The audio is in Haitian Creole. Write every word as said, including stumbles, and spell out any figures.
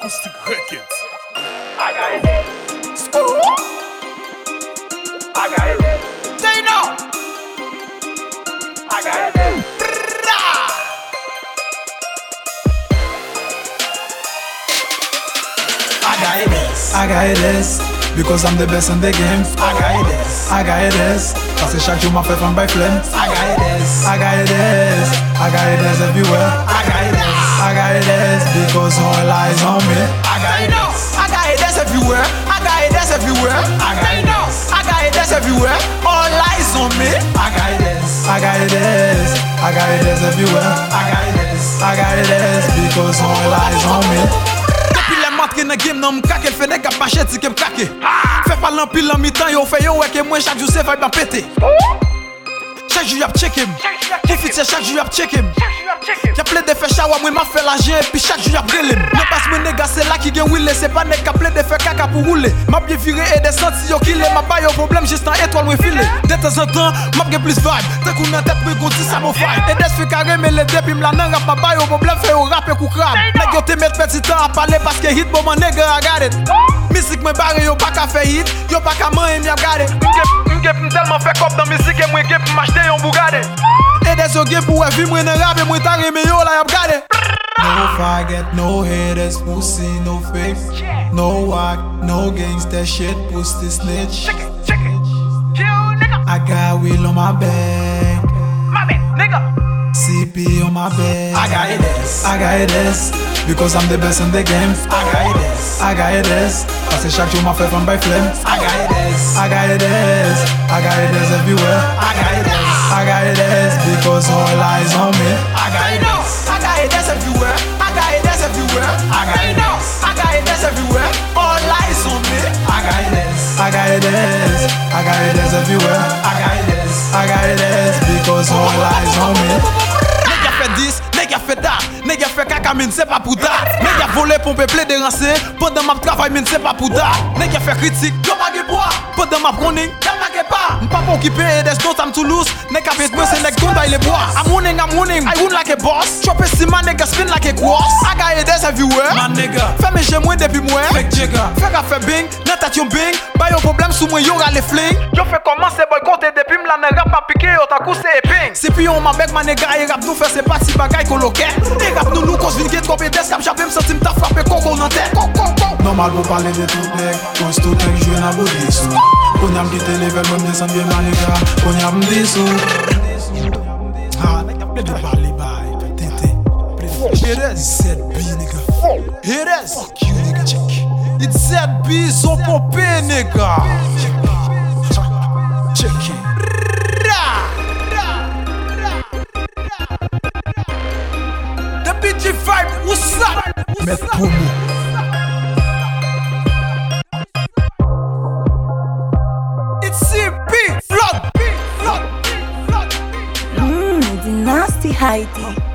Acoustic Records. I got it. School. I got it. They know. I got it. I got it. I got this, because I'm the best in the game. I got it. I got this, parce que chaque jour m'a fait fan by flemme. I got it. I got this, I got this everywhere. I got it. I got this, because all eyes on me. I got it. I got it everywhere. I got it everywhere. I got it. I got it everywhere. All eyes on me. I got this. I got this, I got this everywhere. I got this. I got this, because all eyes on me. M'entre dans game nan m'krake, fait nèg a pache ti ke m'krake. Fè pa l'empile en mi-temps, yo fè yo wè ke mwen chaque jour c'est vibe en pété. Chaque jour y'a check him. Qui fit chaque jour y'a check him. Y'a plein de fait chawa, moi m'a fait l'argent et puis chaque jour y'a brûlé. Ne passe mon nèg c'est là qui gen wille, c'est pas nèg a plein de fait caca pour rouler. M'a bien viré et descendre si yo killé, m'a pas yo problème juste en étoile moi filé. De temps en temps, m'a gen plus vibe. Tant qu'on en tête moi gonti ça mo fight. Et des fait carré mais les deux puis m'la nan rap m'a pas yo problème fait yo rap et coup crap. Nèg yo te met petit temps à parler parce que hit bon mon nèg a got it. Musique moi barré yo pas ka fait hit, yo pas ka man m'y a got it. M'gep tellement fait cop dans musique et moi gep m'acheter un Bugatti. Et des yo gep pour vivre moi nan rap et moi taré mais yo la y a got it. No forget, no haters, pussy, no fake. No walk, no gangster shit, pussy snitch. Check it, check it. Kill nigga. I got wheel on my back, My man, nigga. C P on my back. I got this. I got this, because I'm the best in the game. I got this. I got this, parce que chaque jour m'a fait fan by flemme. I got this. I got this, I got this everywhere. I got this. I got this, because all eyes on me. I got it. I got it everywhere. I got it everywhere. I got it. I got it everywhere. All eyes on me. I got this. I got this, I got this everywhere. I got this. I got this, because all eyes on me. Nèg a fait dix, nèg a fait da, nèg a fait caca mine c'est pas pour da. Nèg a volé pompe plein de rancé, pendant ma travail mine c'est pas pour da. Nèg a fait critique, yo pas ge bois, pendant ma running, y'a pas ge pas. M'pas pas occupé et des don't I'm too loose. Nèg a fait moi c'est nèg don't bail les bois. I'm running, I'm running, I run like a boss. Chop si man nèg a spin like a cross. I got it everywhere, man nègga. Fais mes jeux moi depuis moi, fake jigga. Fais ka fait bing, nan tête yon bing, ba yo problème sous moi yo rale fling. Yo fait commencer boycotter depuis m'la nan rap pas piqué, yo ta coup c'est éping. Si puis on m'a bec man nègga et rap nous faire c'est parti bagay coloqué. Et rap nous nous cause vin get compétence comme j'avais me senti m'ta frappé coco nan tête. Normal pour parler de tout nèg, cause tout nèg jouer na body sou. On y a m'quitté level, moi m'descend bien ma nègga. On y a m'dessou. Ah, nèg a plein de parler bye, tété. It is Z B nigga. It is. Fuck you nigga check. It's Z B so popé nigga. Check it. The B G vibe, what's up? Met promo. It's C B, flood, flood, flood. Mmm, the nasty Heidi.